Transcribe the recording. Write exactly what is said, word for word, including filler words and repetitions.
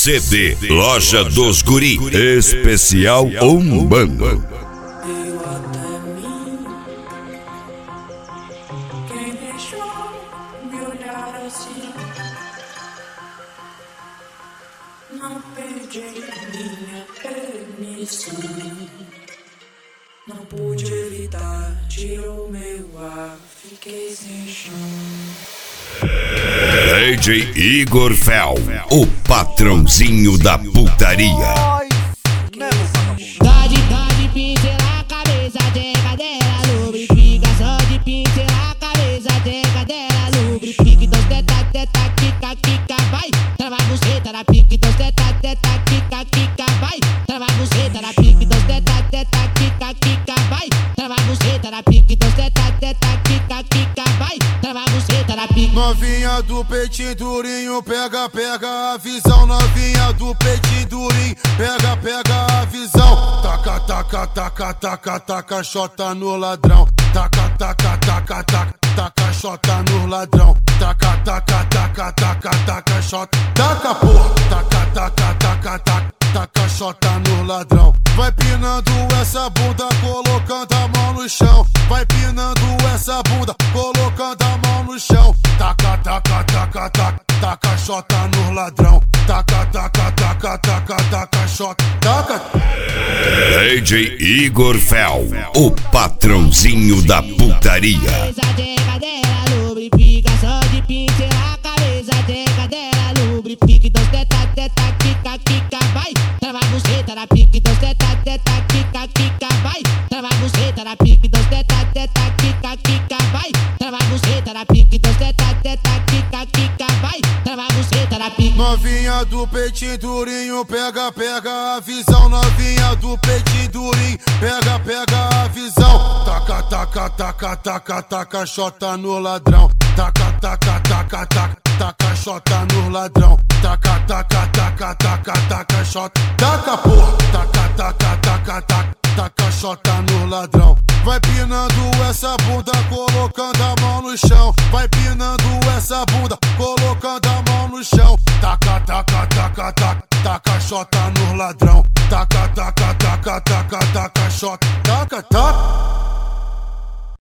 C D Loja dos Guri, especial Umbanda. Veio até mim, quem deixou me olhar assim? Não pedi minha permissão, não pude evitar, tirou meu ar, fiquei sem chão. D J Igor Fel, o patrãozinho da putaria. Só de, só de pincelar a cabeça, tem cadeira, lubrifica. Só de pincelar a cabeça, tem cadeira, lubrifica. Então teta, teta, quica, quica, vai. Trava a buceta na pique. Então teta, teta, quica, quica, vai. Trava a buceta na pique. Então teta, teta, quica, quica, vai. Trava a buceta na pique. Então teta, teta, quica, quica, vai. Trava a buceta na pique. Novinha do peitinho durinho, pega, pega a visão. Novinha do peitinho durinho, pega, pega a visão. Taca, taca, taca, taca, taca, xota no ladrão. Taca, taca, taca, taca, taca, xota no ladrão. Taca, taca, taca, taca, taca, xota. Taca, porra. Taca, taca, taca, taca, taca, xota no ladrão. Vai pinando essa bunda, colocando a mão no chão. Vai pinando essa bunda, colocando a mão no chão. Taca, taca, taca, taca, taca, xota no ladrão. Taca, taca, taca, taca, taca, xota. Taca. D J Igor Fel, o patrãozinho da putaria. Tem cadeira, lubrifica. Só de pincelar a cabeça, tem cadeira, lubrifica. Então teta, teta, quica, quica, vai. Trava a buceta na pique. Então teta, teta, quica, quica, vai. Trava a buceta na pique. Então teta, teta, quica, quica, vai. Trava a buceta na pique. Então teta, teta, quica, quica, vai. Trava a buceta na pique. Novinha do peitinho durinho, pega, pega a visão. Novinha do peitinho durinho, pega, pega a visão. Taca, taca, taca, taca, taca, xota no ladrão. Taca, taca, taca, taca, taca, xota no ladrão. Taca, taca, taca, taca, taca, xota. Taca, porra. Taca, taca, taca, taca, taca, xota no ladrão. Vai pinando essa bunda, colocando a mão no chão. Vai pinando essa bunda, colocando a mão no chão. Taca, taca, taca, taca, taca, xota no ladrão. Taca, taca, taca, taca, taca, xota. Taca, taca.